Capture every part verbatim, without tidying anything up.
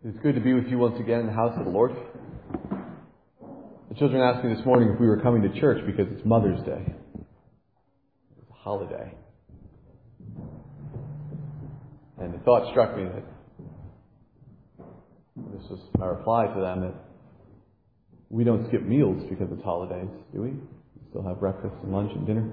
It's good to be with you once again in the house of the Lord. The children asked me this morning if we were coming to church because it's Mother's Day. It's a holiday. And the thought struck me that this was my reply to them, that we don't skip meals because it's holidays, do we? We still have breakfast and lunch and dinner.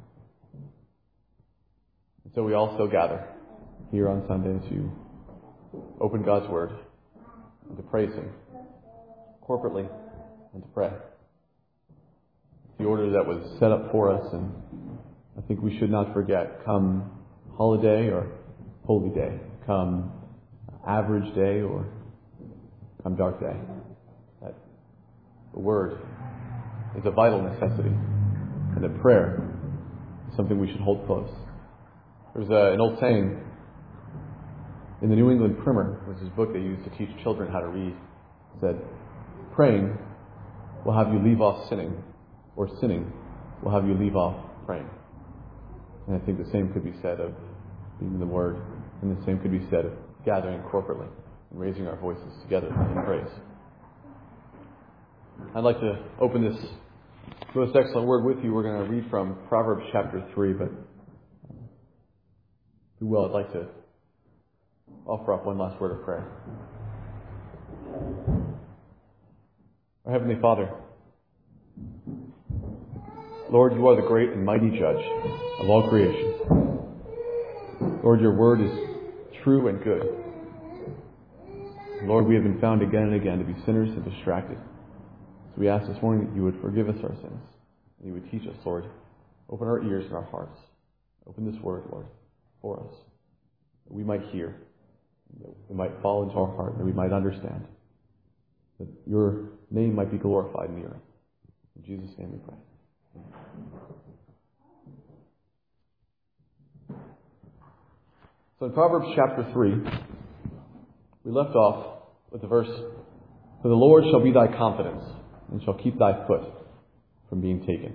And so we all still gather here on Sunday to open God's Word and to praise Him corporately and to pray. The order that was set up for us, and I think we should not forget, come holiday or holy day, come average day or come dark day, that the Word is a vital necessity, and that prayer is something we should hold close. There's a, an old saying in the New England Primer, which is a book they used to teach children how to read. It said, praying will have you leave off sinning, or sinning will have you leave off praying. And I think the same could be said of reading the Word, and the same could be said of gathering corporately and raising our voices together in praise. I'd like to open this most excellent word with you. We're going to read from Proverbs chapter three, but if you will, I'd like to offer up one last word of prayer. Our Heavenly Father, Lord, you are the great and mighty judge of all creation. Lord, your word is true and good. Lord, we have been found again and again to be sinners and distracted. So we ask this morning that you would forgive us our sins, and you would teach us, Lord. Open our ears and our hearts. Open this word, Lord, for us, that we might hear, that we might fall into our heart, that we might understand, that your name might be glorified in the earth. In Jesus' name we pray. Amen. So in Proverbs chapter three, we left off with the verse, "For the Lord shall be thy confidence, and shall keep thy foot from being taken."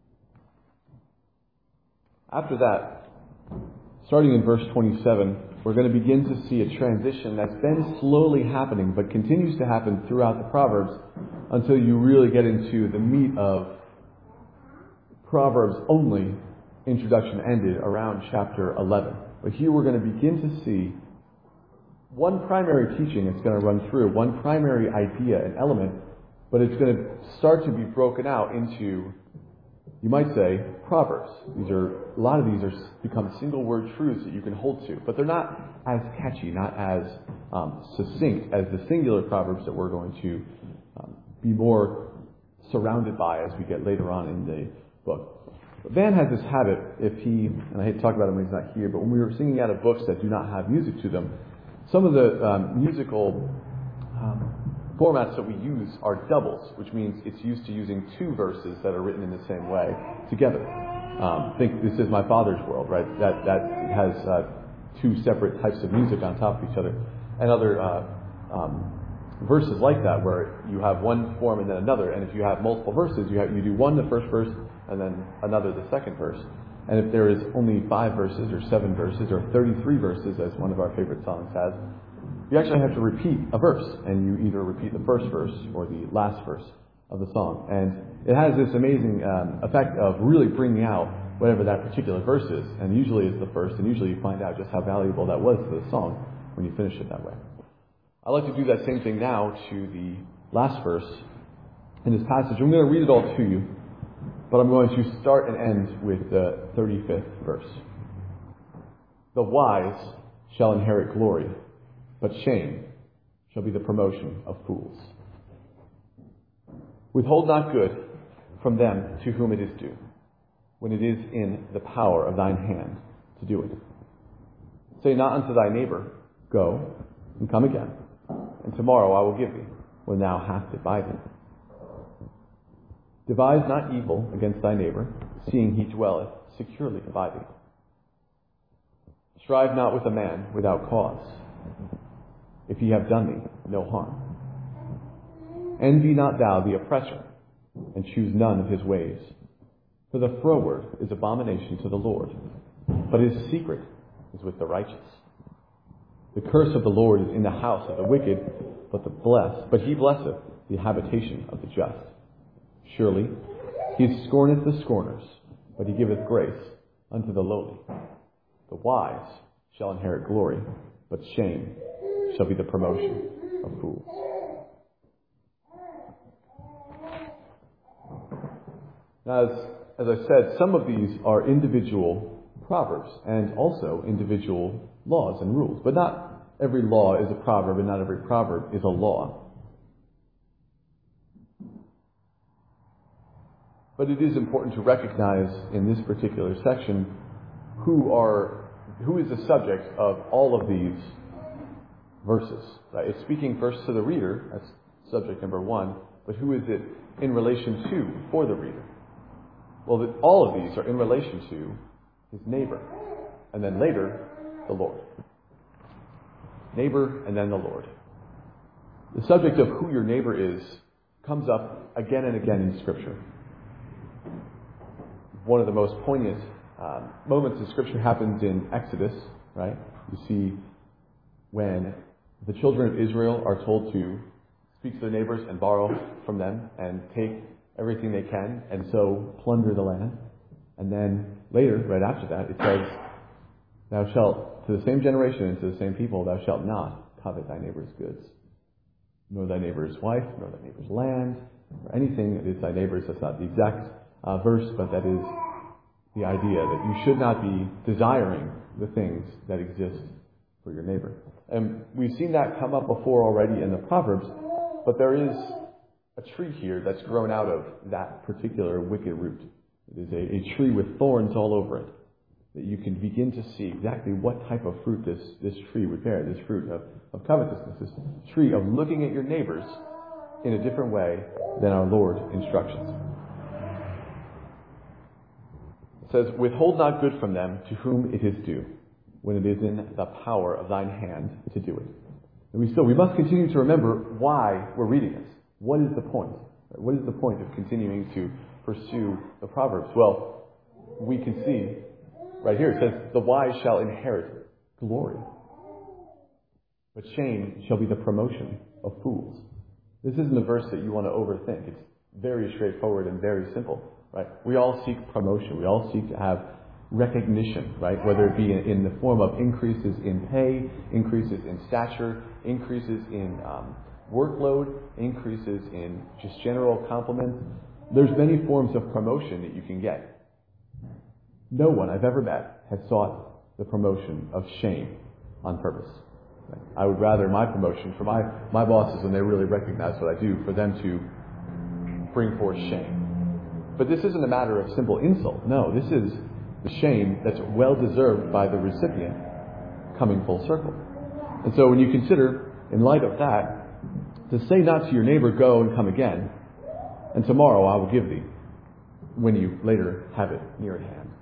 After that, starting in verse twenty-seven, we're going to begin to see a transition that's been slowly happening, but continues to happen throughout the Proverbs until you really get into the meat of Proverbs only. Introduction ended around chapter eleven. But here we're going to begin to see one primary teaching it's going to run through, one primary idea and element, but it's going to start to be broken out into, you might say, Proverbs. These are, a lot of these are become single word truths that you can hold to, but they're not as catchy, not as um, succinct as the singular Proverbs that we're going to um, be more surrounded by as we get later on in the book. Van has this habit, if he, and I hate to talk about him when he's not here, but when we were singing out of books that do not have music to them, some of the um, musical um, formats that we use are doubles, which means it's used to using two verses that are written in the same way together. Um, think This Is My Father's World, right? That that has uh, two separate types of music on top of each other, and other uh, um, verses like that where you have one form and then another. And if you have multiple verses, you have you do one the first verse and then another the second verse. And if there is only five verses or seven verses or thirty-three verses, as one of our favorite songs has, you actually have to repeat a verse, and you either repeat the first verse or the last verse of the song. And it has this amazing um, effect of really bringing out whatever that particular verse is. And usually it's the first, and usually you find out just how valuable that was to the song when you finish it that way. I'd like to do that same thing now to the last verse in this passage. I'm going to read it all to you, but I'm going to start and end with the thirty-fifth verse. "The wise shall inherit glory, but shame shall be the promotion of fools. Withhold not good from them to whom it is due, when it is in the power of thine hand to do it. Say not unto thy neighbor, Go, and come again, and tomorrow I will give thee, when thou hast it by thee. Devise not evil against thy neighbor, seeing he dwelleth securely by thee. Strive not with a man without cause, if he have done thee no harm. Envy not thou the oppressor, and choose none of his ways. For the froward is abomination to the Lord, but his secret is with the righteous. The curse of the Lord is in the house of the wicked, but the blessed, but he blesseth the habitation of the just. Surely he scorneth the scorners, but he giveth grace unto the lowly. The wise shall inherit glory, but shame shall be the promotion of fools. Now, as, as I said, some of these are individual proverbs and also individual laws and rules. But not every law is a proverb and not every proverb is a law. But it is important to recognize in this particular section who are who is the subject of all of these verses. Right? It's speaking first to the reader, that's subject number one, but who is it in relation to for the reader? Well, the, all of these are in relation to his neighbor, and then later, the Lord. Neighbor, and then the Lord. The subject of who your neighbor is comes up again and again in Scripture. One of the most poignant um, moments in Scripture happens in Exodus, right? You see when the children of Israel are told to speak to their neighbors and borrow from them and take everything they can and so plunder the land. And then later, right after that, it says, thou shalt, to the same generation and to the same people, thou shalt not covet thy neighbor's goods, nor thy neighbor's wife, nor thy neighbor's land, or anything that is thy neighbor's. That's not the exact uh, verse, but that is the idea that you should not be desiring the things that exist for your neighbor. And we've seen that come up before already in the Proverbs, but there is a tree here that's grown out of that particular wicked root. It is a, a tree with thorns all over it, that you can begin to see exactly what type of fruit this, this tree would bear, this fruit of, of covetousness, this tree of looking at your neighbors in a different way than our Lord instructions. It says, withhold not good from them to whom it is due, when it is in the power of thine hand to do it. And we still, we must continue to remember why we're reading this. What is the point? What is the point of continuing to pursue the Proverbs? Well, we can see right here, it says, the wise shall inherit glory, but shame shall be the promotion of fools. This isn't a verse that you want to overthink. It's very straightforward and very simple, right? We all seek promotion. We all seek to have recognition, right? Whether it be in the form of increases in pay, increases in stature, increases in um, workload, increases in just general compliments. There's many forms of promotion that you can get. No one I've ever met has sought the promotion of shame on purpose. Right? I would rather my promotion for my, my bosses, when they really recognize what I do, for them to bring forth shame. But this isn't a matter of simple insult. No, this is the shame that's well-deserved by the recipient coming full circle. And so when you consider, in light of that, to say not to your neighbor, go and come again, and tomorrow I will give thee, when you later have it near at hand.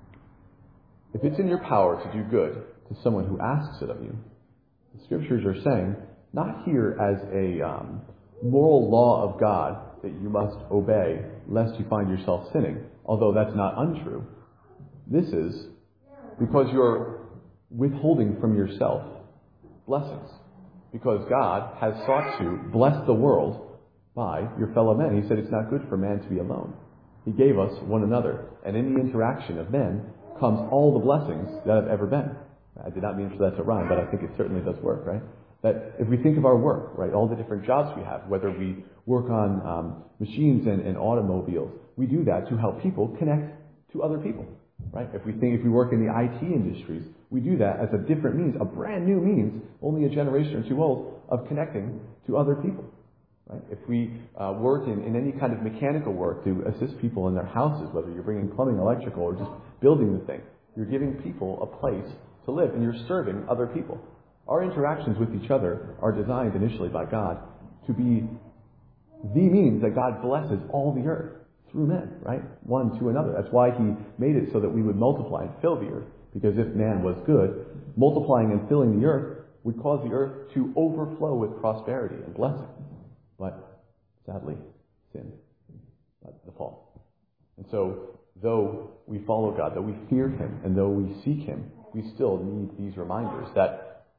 If it's in your power to do good to someone who asks it of you, the Scriptures are saying, not here as a um, moral law of God that you must obey lest you find yourself sinning, although that's not untrue. This is because you're withholding from yourself blessings. Because God has sought to bless the world by your fellow men. He said it's not good for man to be alone. He gave us one another. And in the interaction of men comes all the blessings that have ever been. I did not mean for that to rhyme, but I think it certainly does work, right? That if we think of our work, right, all the different jobs we have, whether we work on um, machines and, and automobiles, we do that to help people connect to other people. Right? If we think if we work in the I T industries, we do that as a different means, a brand new means, only a generation or two old, of connecting to other people. Right? If we uh, work in, in any kind of mechanical work to assist people in their houses, whether you're bringing plumbing, electrical, or just building the thing, you're giving people a place to live, and you're serving other people. Our interactions with each other are designed initially by God to be the means that God blesses all the earth. Through men, right? One to another. That's why he made it so that we would multiply and fill the earth. Because if man was good, multiplying and filling the earth would cause the earth to overflow with prosperity and blessing. But, sadly, sin. The fall. And so, though we follow God, though we fear him, and though we seek him, we still need these reminders that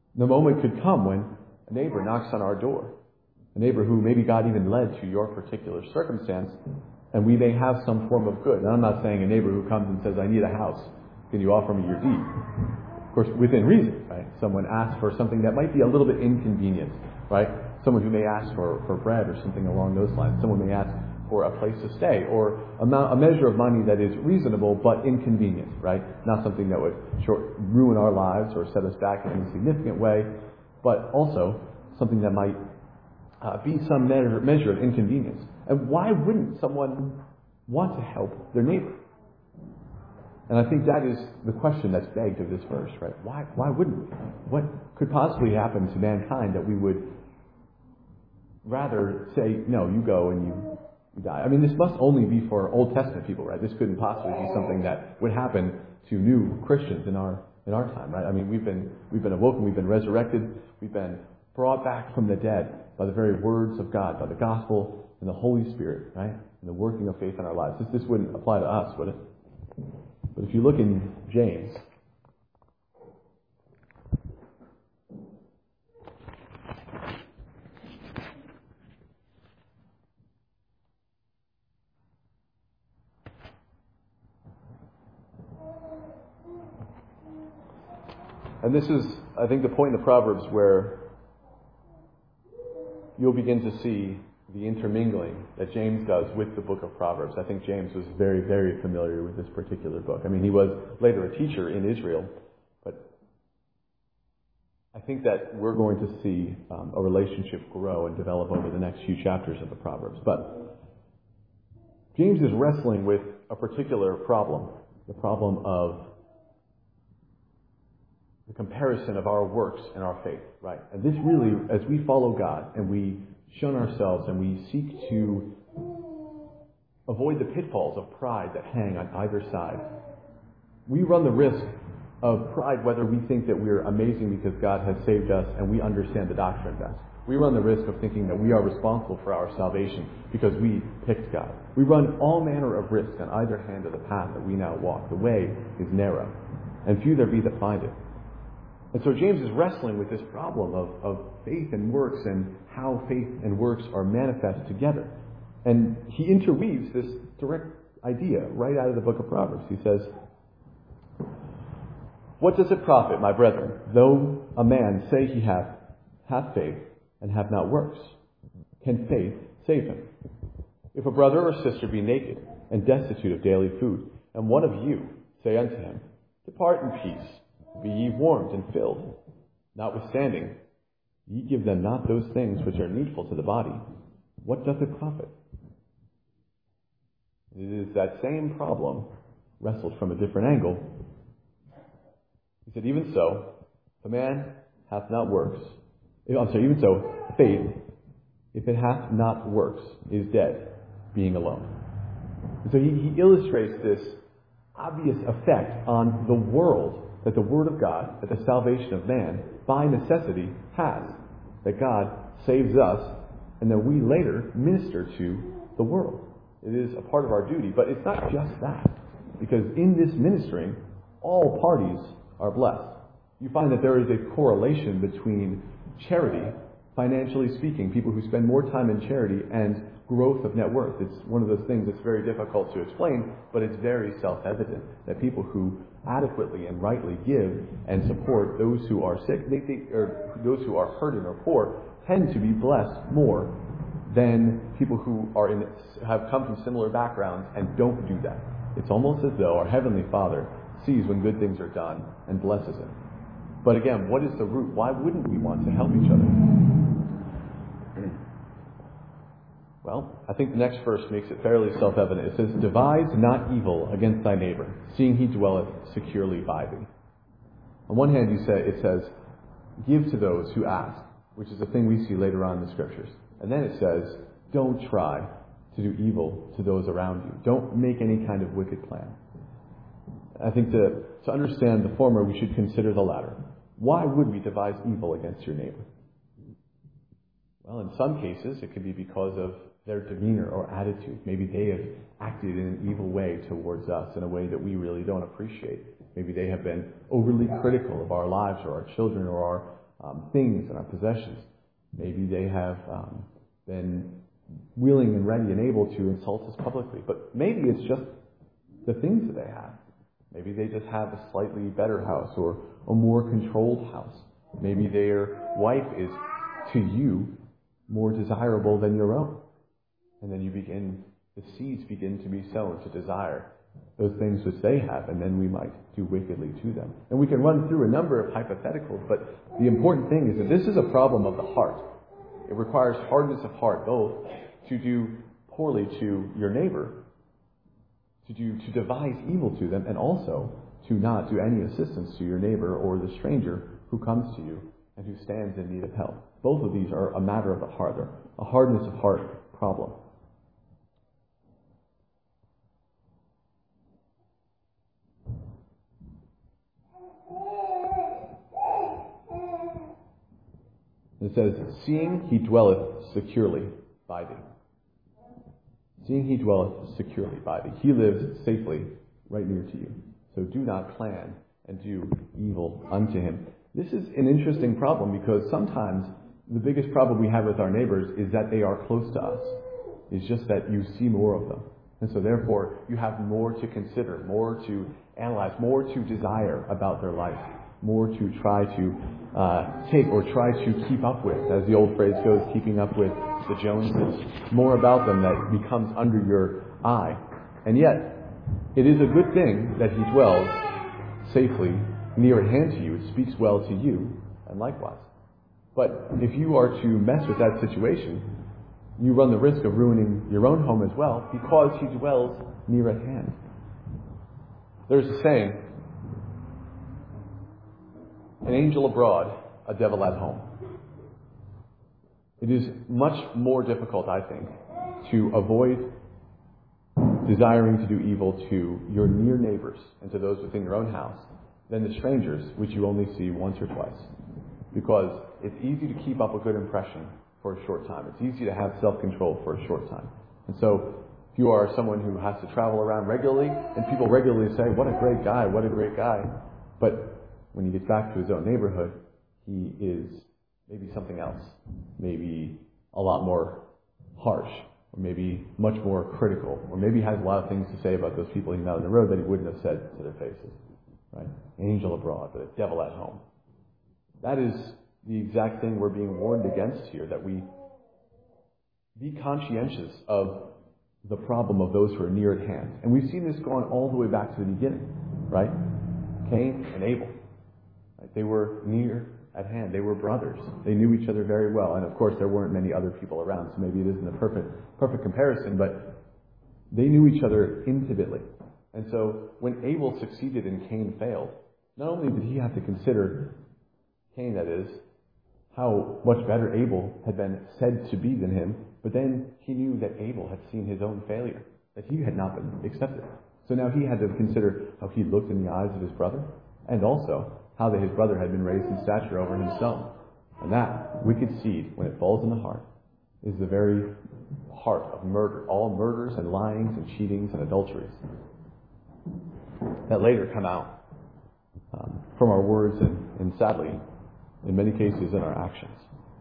The moment could come when a neighbor knocks on our door, a neighbor who maybe God even led to your particular circumstance, and we may have some form of good. And I'm not saying a neighbor who comes and says, I need a house, can you offer me your deed? Of course, within reason, right? Someone asks for something that might be a little bit inconvenient, right? Someone who may ask for, for bread or something along those lines. Someone may ask for a place to stay, or a, a measure of money that is reasonable but inconvenient, right? Not something that would short, ruin our lives or set us back in any significant way, but also something that might uh, be some measure, measure of inconvenience. And why wouldn't someone want to help their neighbor? And I think that is the question that's begged of this verse, right? Why, why wouldn't we? What could possibly happen to mankind that we would rather say, no, you go and you You die. I mean, this must only be for Old Testament people, right? This couldn't possibly be something that would happen to new Christians in our in our time, right? I mean, we've been we've been awoken, we've been resurrected, we've been brought back from the dead by the very words of God, by the gospel and the Holy Spirit, right? And the working of faith in our lives. This this wouldn't apply to us, would it? But if you look in James, and this is, I think, the point in the Proverbs where you'll begin to see the intermingling that James does with the book of Proverbs. I think James was very, very familiar with this particular book. I mean, he was later a teacher in Israel, but I think that we're going to see um, a relationship grow and develop over the next few chapters of the Proverbs. But James is wrestling with a particular problem, the problem of the comparison of our works and our faith, right? And this really, as we follow God and we shun ourselves and we seek to avoid the pitfalls of pride that hang on either side, we run the risk of pride whether we think that we're amazing because God has saved us and we understand the doctrine best. We run the risk of thinking that we are responsible for our salvation because we picked God. We run all manner of risk on either hand of the path that we now walk. The way is narrow, and few there be that find it. And so James is wrestling with this problem of, of faith and works and how faith and works are manifest together. And he interweaves this direct idea right out of the book of Proverbs. He says, "What does it profit, my brethren, though a man say he hath, hath faith and have not works? Can faith save him? If a brother or sister be naked and destitute of daily food, and one of you say unto him, Depart in peace, be ye warmed and filled. Notwithstanding, ye give them not those things which are needful to the body. What doth it profit?" It is that same problem, wrestled from a different angle. He said, even so, if a man hath not works, I'm sorry, even so, faith, if it hath not works, is dead, being alone. And so he, he illustrates this obvious effect on the world that the Word of God, that the salvation of man, by necessity, has. That God saves us, and that we later minister to the world. It is a part of our duty, but it's not just that. Because in this ministering, all parties are blessed. You find that there is a correlation between charity, financially speaking, people who spend more time in charity, and growth of net worth. It's one of those things that's very difficult to explain, but it's very self-evident that people who adequately and rightly give and support those who are sick, they think, or those who are hurting or poor, tend to be blessed more than people who are in, have come from similar backgrounds and don't do that. It's almost as though our Heavenly Father sees when good things are done and blesses it. But again, what is the root? Why wouldn't we want to help each other? Well, I think the next verse makes it fairly self-evident. It says, "Devise not evil against thy neighbor, seeing he dwelleth securely by thee." On one hand, you say, it says, "Give to those who ask," which is a thing we see later on in the Scriptures. And then it says, "Don't try to do evil to those around you. Don't make any kind of wicked plan." I think to, to understand the former, we should consider the latter. Why would we devise evil against your neighbor? Well, in some cases, it could be because of their demeanor or attitude. Maybe they have acted in an evil way towards us, in a way that we really don't appreciate. Maybe they have been overly critical of our lives or our children or our um, things and our possessions. Maybe they have um, been willing and ready and able to insult us publicly. But maybe it's just the things that they have. Maybe they just have a slightly better house or a more controlled house. Maybe their wife is, to you, more desirable than your own. And then you begin, the seeds begin to be sown to desire those things which they have, and then we might do wickedly to them. And we can run through a number of hypotheticals, but the important thing is that this is a problem of the heart. It requires hardness of heart, both to do poorly to your neighbor, to do to devise evil to them, and also to not do any assistance to your neighbor or the stranger who comes to you and who stands in need of help. Both of these are a matter of the heart. They're a hardness of heart problem. It says, seeing he dwelleth securely by thee. Seeing he dwelleth securely by thee. He lives safely right near to you. So do not plan and do evil unto him. This is an interesting problem because sometimes the biggest problem we have with our neighbors is that they are close to us. It's just that you see more of them. And so therefore you have more to consider, more to analyze, more to desire about their life, more to try to uh, take or try to keep up with, as the old phrase goes, keeping up with the Joneses, more about them that becomes under your eye. And yet, it is a good thing that he dwells safely near at hand to you. It speaks well to you, and likewise. But if you are to mess with that situation, you run the risk of ruining your own home as well, because he dwells near at hand. There's a saying, an angel abroad, a devil at home. It is much more difficult, I think, to avoid desiring to do evil to your near neighbors and to those within your own house than the strangers, which you only see once or twice. Because it's easy to keep up a good impression for a short time. It's easy to have self-control for a short time. And so, if you are someone who has to travel around regularly, and people regularly say, what a great guy, what a great guy, but when he gets back to his own neighborhood, he is maybe something else, maybe a lot more harsh, or maybe much more critical, or maybe has a lot of things to say about those people he met on the road that he wouldn't have said to their faces. Right? Angel abroad, but a devil at home. That is the exact thing we're being warned against here, that we be conscientious of the problem of those who are near at hand. And we've seen this going all the way back to the beginning, right? Cain and Abel. Right? They were near at hand. They were brothers. They knew each other very well. And of course, there weren't many other people around, so maybe it isn't a perfect, perfect comparison, but they knew each other intimately. And so when Abel succeeded and Cain failed, not only did he have to consider, Cain that is, how much better Abel had been said to be than him, but then he knew that Abel had seen his own failure, that he had not been accepted. So now he had to consider how he looked in the eyes of his brother, and also how that his brother had been raised in stature over himself. And that wicked seed, when it falls in the heart, is the very heart of murder, all murders and lyings and cheatings and adulteries that later come out um, from our words and, and sadly, in many cases, in our actions.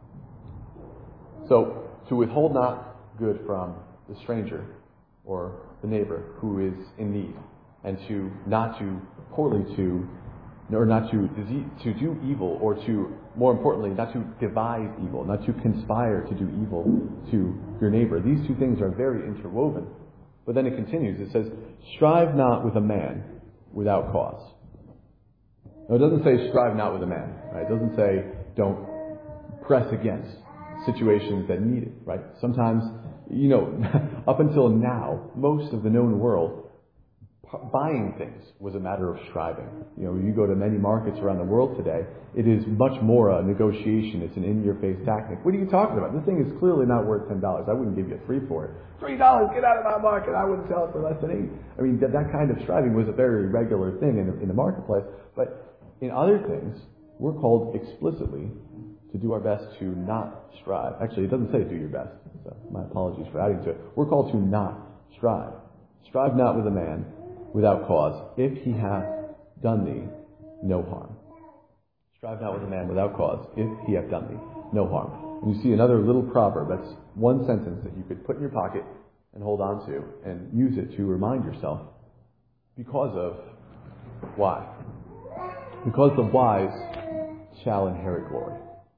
So, to withhold not good from the stranger or the neighbor who is in need, and to not to poorly to, or not to to do evil, or to, more importantly, not to devise evil, not to conspire to do evil to your neighbor. These two things are very interwoven. But then it continues. It says, strive not with a man without cause. No, it doesn't say strive not with a man, right? It doesn't say don't press against situations that need it, right? Sometimes, you know, up until now, most of the known world, buying things was a matter of striving. You know, you go to many markets around the world today, it is much more a negotiation. It's an in-your-face tactic. What are you talking about? This thing is clearly not worth ten dollars. I wouldn't give you a three for it. three dollars, get out of my market. I wouldn't sell it for less than eight. I mean, that, that kind of striving was a very regular thing in, in the marketplace. But in other things, we're called explicitly to do our best to not strive. Actually, it doesn't say do your best. So my apologies for adding to it. We're called to not strive. Strive not with a man without cause, if he hath done thee no harm. Strive not with a man without cause, if he have done thee no harm. And you see another little proverb, that's one sentence that you could put in your pocket and hold on to and use it to remind yourself because of why. Because the wise shall inherit glory.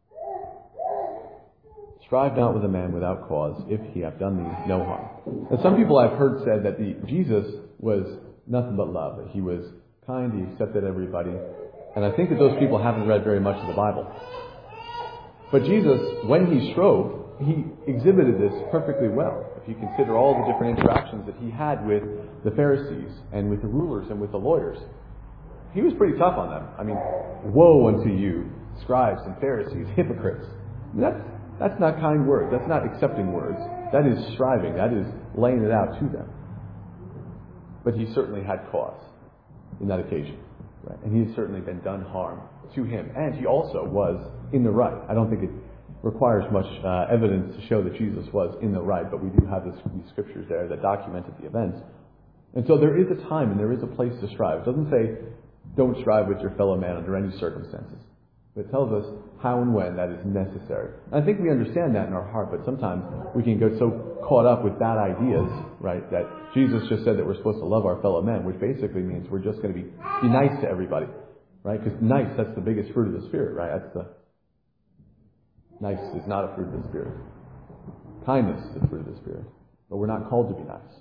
Strive not with a man without cause, if he have done thee no harm. Now, some people I've heard said that the, Jesus was nothing but love, that he was kind, he accepted everybody. And I think that those people haven't read very much of the Bible. But Jesus, when he strove, he exhibited this perfectly well. If you consider all the different interactions that he had with the Pharisees and with the rulers and with the lawyers, he was pretty tough on them. I mean, woe unto you, scribes and Pharisees, hypocrites. That's, that's not kind words. That's not accepting words. That is striving. That is laying it out to them. But he certainly had cause in that occasion. Right? And he has certainly been done harm to him. And he also was in the right. I don't think it requires much uh, evidence to show that Jesus was in the right, but we do have this, these scriptures there that documented the events. And so there is a time and there is a place to strive. It doesn't say don't strive with your fellow man under any circumstances. But it tells us how and when that is necessary. And I think we understand that in our heart, but sometimes we can get so caught up with bad ideas, right, that Jesus just said that we're supposed to love our fellow men, which basically means we're just going to be, be nice to everybody, right? Because nice, that's the biggest fruit of the Spirit, right? That's the nice is not a fruit of the Spirit. Kindness is the fruit of the Spirit. But we're not called to be nice.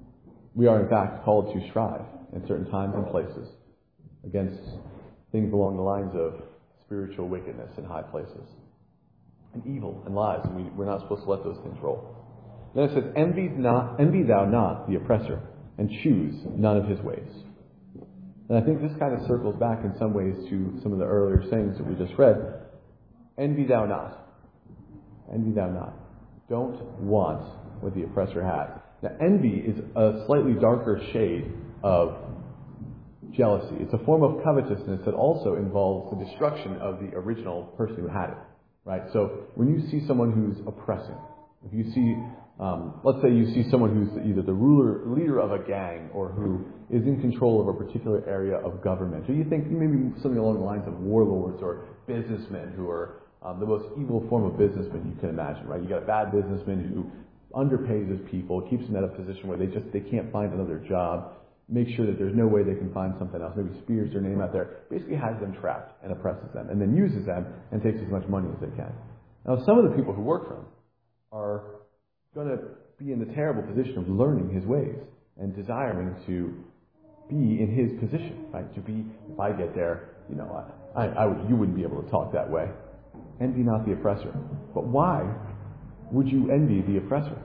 We are, in fact, called to strive in certain times and places against things along the lines of spiritual wickedness in high places, and evil and lies, and we, we're not supposed to let those things roll. Then it says, envy, not, envy thou not the oppressor, and choose none of his ways. And I think this kind of circles back in some ways to some of the earlier sayings that we just read. Envy thou not. Envy thou not. Don't want what the oppressor has. Now, envy is a slightly darker shade of jealousy. It's a form of covetousness that also involves the destruction of the original person who had it. Right? So when you see someone who's oppressing, if you see, um, let's say you see someone who's either the ruler, leader of a gang, or who is in control of a particular area of government, or you think maybe something along the lines of warlords or businessmen who are um, the most evil form of businessman you can imagine. Right? You got a bad businessman who underpays his people, keeps them at a position where they just they can't find another job. Make sure that there's no way they can find something else, maybe spears their name out there, basically has them trapped and oppresses them, and then uses them and takes as much money as they can. Now, some of the people who work for him are going to be in the terrible position of learning his ways and desiring to be in his position, right? To be, if I get there, you know, I, I, I would, you wouldn't be able to talk that way. Envy not the oppressor. But why would you envy the oppressor?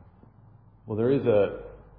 Well, there is a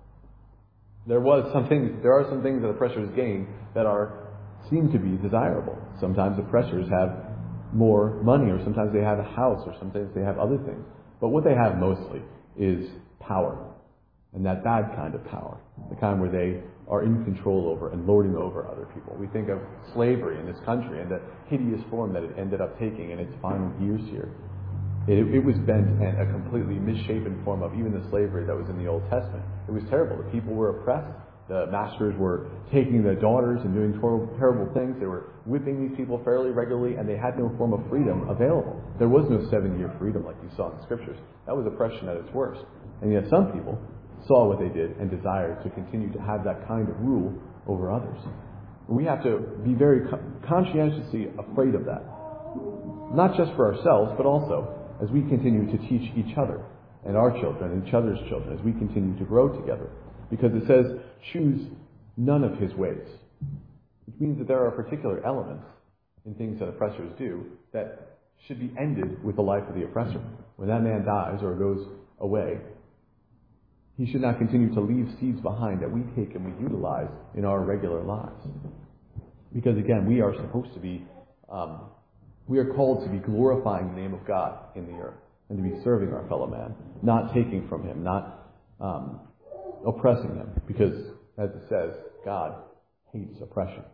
There was some things, there are some things that oppressors gain that are, seem to be desirable. Sometimes oppressors have more money, or sometimes they have a house, or sometimes they have other things. But what they have mostly is power. And that bad kind of power. The kind where they are in control over and lording over other people. We think of slavery in this country and the hideous form that it ended up taking in its final years here. It, it was bent in a completely misshapen form of even the slavery that was in the Old Testament. It was terrible. The people were oppressed. The masters were taking their daughters and doing ter- terrible things. They were whipping these people fairly regularly, and they had no form of freedom available. There was no seven-year freedom like you saw in the Scriptures. That was oppression at its worst. And yet some people saw what they did and desired to continue to have that kind of rule over others. We have to be very conscientiously afraid of that. Not just for ourselves, but also as we continue to teach each other and our children and each other's children, as we continue to grow together. Because it says, choose none of his ways. Which means that there are particular elements in things that oppressors do that should be ended with the life of the oppressor. When that man dies or goes away, he should not continue to leave seeds behind that we take and we utilize in our regular lives. Because again, we are supposed to be, um, we are called to be glorifying the name of God in the earth and to be serving our fellow man, not taking from him, not um, oppressing him. Because, as it says, God hates oppression.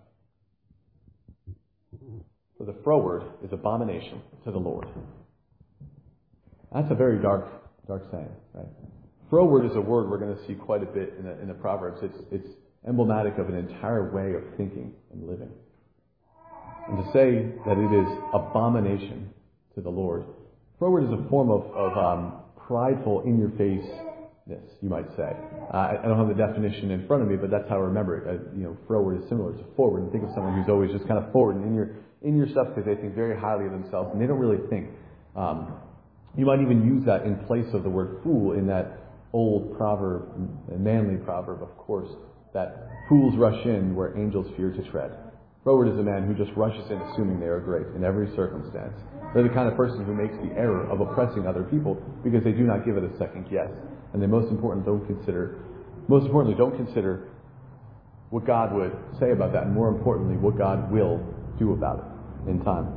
For the froward is abomination to the Lord. That's a very dark, dark saying, right? Froward is a word we're going to see quite a bit in the, in the Proverbs. It's, it's emblematic of an entire way of thinking and living. and to say that it is abomination to the Lord. Froward is a form of, of um, prideful, in-your-faceness, you might say. Uh, I, I don't have the definition in front of me, but that's how I remember it. Uh, you know, froward is similar to forward. And think of someone who's always just kind of forward and in your in your stuff because they think very highly of themselves, and they don't really think. Um, you might even use that in place of the word fool in that old proverb, a manly proverb, of course, that fools rush in where angels fear to tread. Froward is a man who just rushes in assuming they are great in every circumstance. They're the kind of person who makes the error of oppressing other people because they do not give it a second guess. And they most important don't consider, most importantly, don't consider what God would say about that, and more importantly, what God will do about it in time.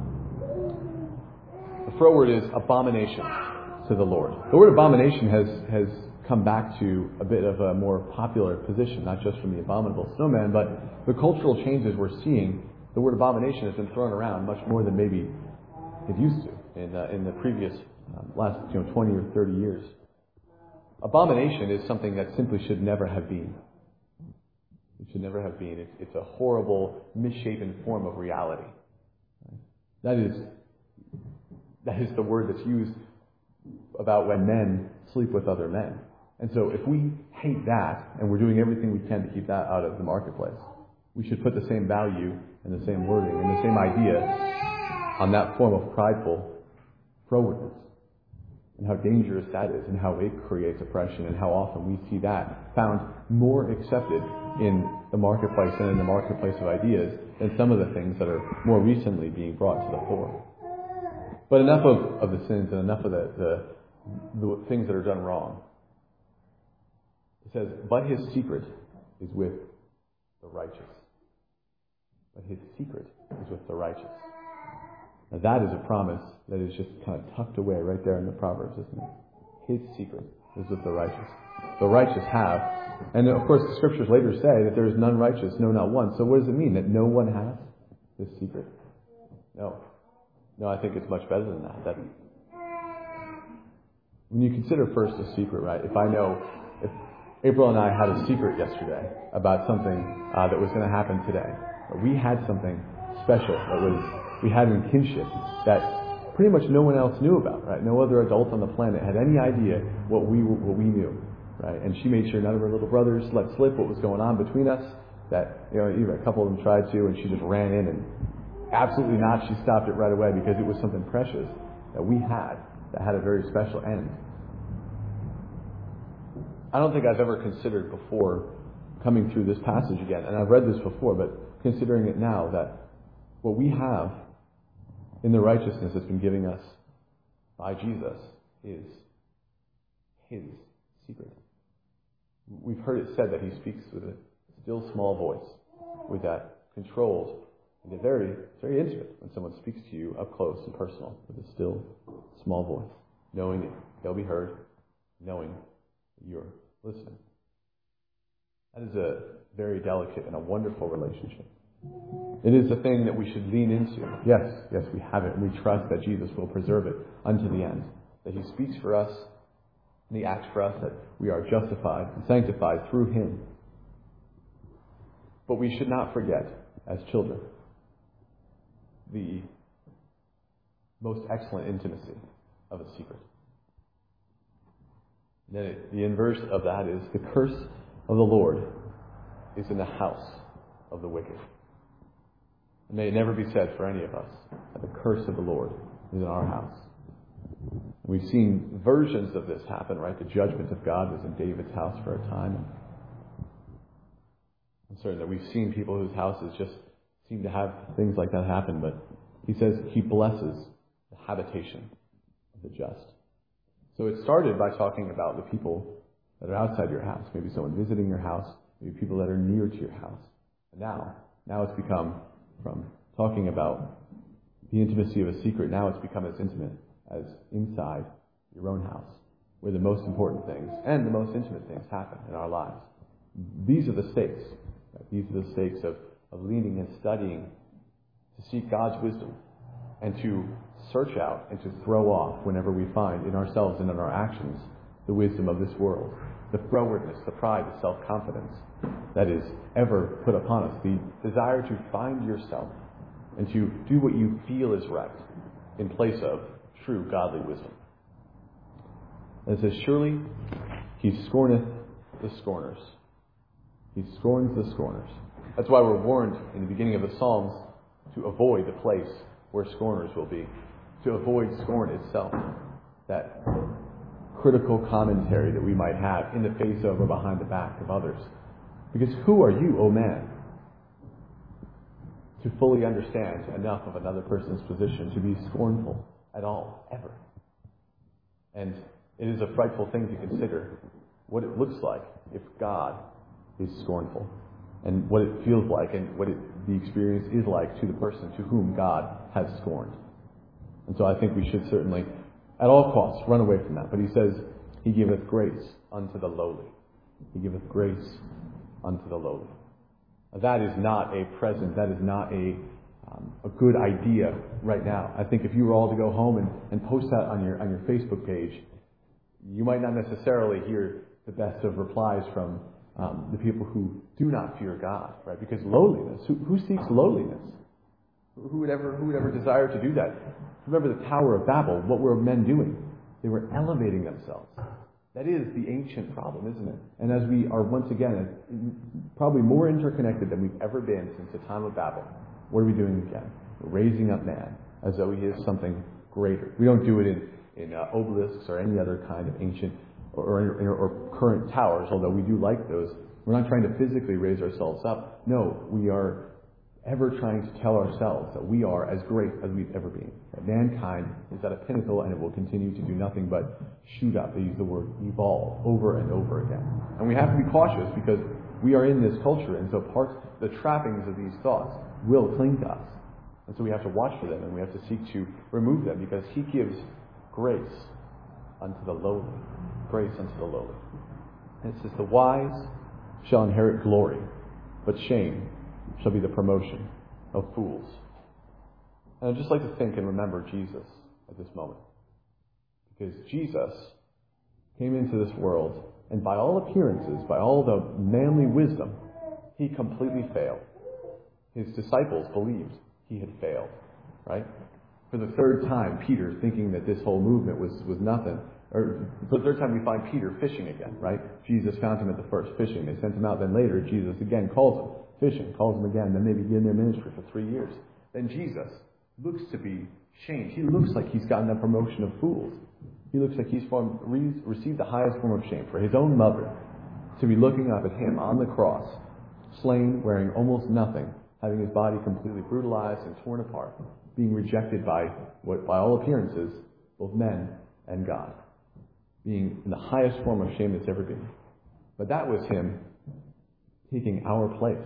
The froward is abomination to the Lord. The word abomination has, has come back to a bit of a more popular position, not just from the abominable snowman, but the cultural changes we're seeing. The word abomination has been thrown around much more than maybe it used to in uh, in the previous um, last you know twenty or thirty years. Abomination is something that simply should never have been. It should never have been. It's, it's a horrible, misshapen form of reality. That is that is the word that's used about when men sleep with other men. And so if we hate that, and we're doing everything we can to keep that out of the marketplace, we should put the same value and the same wording and the same idea on that form of prideful frowardness, and how dangerous that is, and how it creates oppression, and how often we see that found more accepted in the marketplace and in the marketplace of ideas than some of the things that are more recently being brought to the fore. But enough of, of the sins and enough of the, the, the things that are done wrong. It says, but his secret is with the righteous. But his secret is with the righteous. Now that is a promise that is just kind of tucked away right there in the Proverbs, isn't it? His secret is with the righteous. The righteous have. And of course the scriptures later say that there is none righteous, no, not one. So what does it mean? That no one has this secret? No. No, I think it's much better than that. That when you consider first a secret, right? If I know, if April and I had a secret yesterday about something uh, that was going to happen today, we had something special that was we had in kinship that pretty much no one else knew about, right? No other adult on the planet had any idea what we what we knew, right? And she made sure none of her little brothers let slip what was going on between us. That you know, even a couple of them tried to, and she just ran in and. Absolutely not. She stopped it right away because it was something precious that we had that had a very special end. I don't think I've ever considered before coming through this passage again, and I've read this before, but considering it now, that what we have in the righteousness that's been given us by Jesus is his secret. We've heard it said that he speaks with a still small voice, with that controlled. And they're very, very intimate when someone speaks to you up close and personal with a still, small voice, knowing that they'll be heard, knowing that you're listening. That is a very delicate and a wonderful relationship. It is a thing that we should lean into. Yes, yes, we have it, and we trust that Jesus will preserve it unto the end. That he speaks for us, and he acts for us, that we are justified and sanctified through him. But we should not forget, as children, the most excellent intimacy of a secret. And then it, the inverse of that is the curse of the Lord is in the house of the wicked. And may it never be said for any of us that the curse of the Lord is in our house. We've seen versions of this happen, right? The judgment of God was in David's house for a time. I'm certain that we've seen people whose houses just seem to have things like that happen, but he says he blesses the habitation of the just. So it started by talking about the people that are outside your house, maybe someone visiting your house, maybe people that are near to your house. And now, now it's become from talking about the intimacy of a secret, now it's become as intimate as inside your own house, where the most important things and the most intimate things happen in our lives. These are the stakes. Right? These are the stakes of of leaning and studying to seek God's wisdom and to search out and to throw off whenever we find in ourselves and in our actions the wisdom of this world, the frowardness, the pride, the self-confidence that is ever put upon us, the desire to find yourself and to do what you feel is right in place of true godly wisdom. And it says, surely he scorneth the scorners. He scorns the scorners. That's why we're warned in the beginning of the Psalms to avoid the place where scorners will be, to avoid scorn itself, that critical commentary that we might have in the face of or behind the back of others. Because who are you, O man, to fully understand enough of another person's position to be scornful at all, ever? And it is a frightful thing to consider what it looks like if God is scornful, and what it feels like, and what it, the experience is like to the person to whom God has scorned. And so I think we should certainly, at all costs, run away from that. But he says, he giveth grace unto the lowly. He giveth grace unto the lowly. That is not a present, that is not a um, a good idea right now. I think if you were all to go home and, and post that on your on your Facebook page, you might not necessarily hear the best of replies from um, the people who do not fear God, right? Because lowliness, who, who seeks lowliness? Who would ever who would ever desire to do that? Remember the Tower of Babel. What were men doing? They were elevating themselves. That is the ancient problem, isn't it? And as we are once again probably more interconnected than we've ever been since the time of Babel, what are we doing again? We're raising up man as though he is something greater. We don't do it in, in uh, obelisks or any other kind of ancient or, or, or current towers, although we do like those. We're not trying to physically raise ourselves up. No, we are ever trying to tell ourselves that we are as great as we've ever been. That mankind is at a pinnacle and it will continue to do nothing but shoot up. They use the word evolve over and over again. And we have to be cautious because we are in this culture, and so parts, the trappings of these thoughts will cling to us. And so we have to watch for them and we have to seek to remove them, because he gives grace unto the lowly. Grace unto the lowly. And it says, the wise shall inherit glory, but shame shall be the promotion of fools. And I'd just like to think and remember Jesus at this moment. Because Jesus came into this world, and by all appearances, by all the manly wisdom, he completely failed. His disciples believed he had failed, right? For the third time, Peter, thinking that this whole movement was, was nothing, or for the third time we find Peter fishing again, right? Jesus found him at the first fishing. They sent him out. Then later, Jesus again calls him fishing, calls him again. Then they begin their ministry for three years. Then Jesus looks to be shamed. He looks like he's gotten the promotion of fools. He looks like he's formed, re- received the highest form of shame for his own mother to be looking up at him on the cross, slain, wearing almost nothing, having his body completely brutalized and torn apart, being rejected by what, by all appearances, both men and God, being in the highest form of shame that's ever been. But that was him taking our place.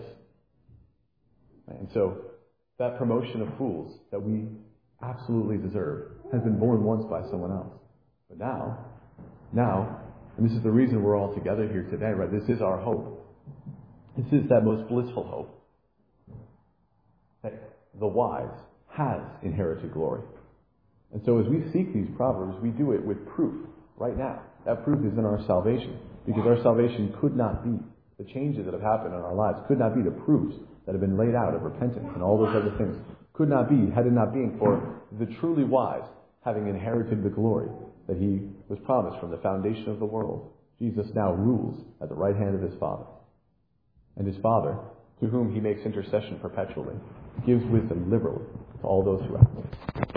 And so that promotion of fools that we absolutely deserve has been borne once by someone else. But now, now, and this is the reason we're all together here today, right? This is our hope. This is that most blissful hope. That the wise has inherited glory. And so as we seek these proverbs, we do it with proof right now. That proof is in our salvation, because our salvation could not be, the changes that have happened in our lives could not be the proofs that have been laid out of repentance and all those other things. Could not be, had it not been for the truly wise having inherited the glory that he was promised from the foundation of the world. Jesus now rules at the right hand of his Father. And his Father, to whom he makes intercession perpetually, gives wisdom liberally to all those who ask.